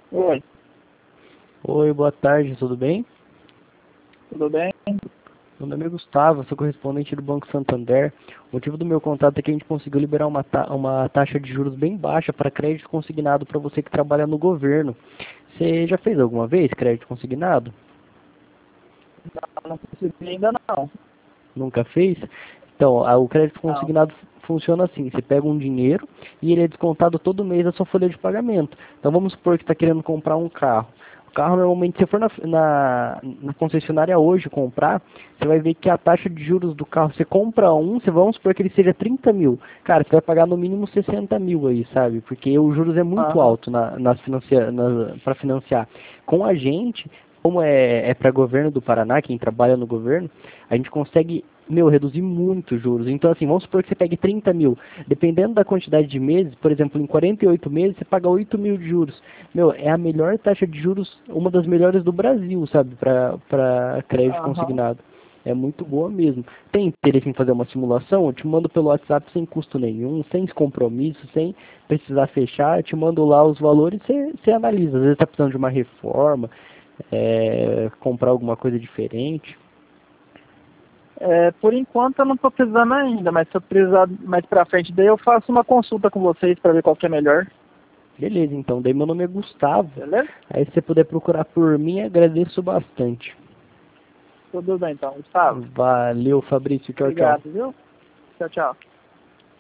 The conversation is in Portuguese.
Oi, Oi, boa tarde, tudo bem? tudo bem? Meu nome é Gustavo, sou correspondente do Banco Santander. O motivo do meu contato é que a gente conseguiu liberar uma taxa de juros bem baixa para crédito consignado para você que trabalha no governo. Você já fez alguma vez crédito consignado? Não consegui ainda não. Nunca fez? Então, o crédito Não. consignado funciona assim: você pega um dinheiro e ele é descontado todo mês da sua folha de pagamento. Então, vamos supor que está querendo comprar um carro. O carro, normalmente, se for na concessionária hoje comprar, você vai ver que a taxa de juros do carro, você compra um, vamos supor que ele seja 30 mil. Cara, você vai pagar no mínimo 60 mil aí, sabe? Porque os juros é muito Aham. alto para financiar. Com a gente, como é para governo do Paraná, quem trabalha no governo, a gente consegue, reduzir muito os juros. Então, assim, vamos supor que você pegue 30 mil. Dependendo da quantidade de meses, por exemplo, em 48 meses, você paga 8 mil de juros. É a melhor taxa de juros, uma das melhores do Brasil, sabe, para crédito Aham. consignado. É muito boa mesmo. Tem interesse em fazer uma simulação? Eu te mando pelo WhatsApp sem custo nenhum, sem compromisso, sem precisar fechar. Eu te mando lá os valores e você analisa. Às vezes está precisando de uma reforma, comprar alguma coisa diferente. Por enquanto eu não tô precisando ainda, mas se eu precisar mais pra frente, daí eu faço uma consulta com vocês pra ver qual que é melhor. Beleza, então. Daí meu nome é Gustavo. Beleza? Aí se você puder procurar por mim, agradeço bastante. Tudo bem então, Gustavo. Valeu, Fabrício. Tchau, tchau. Obrigado, viu? Tchau, tchau.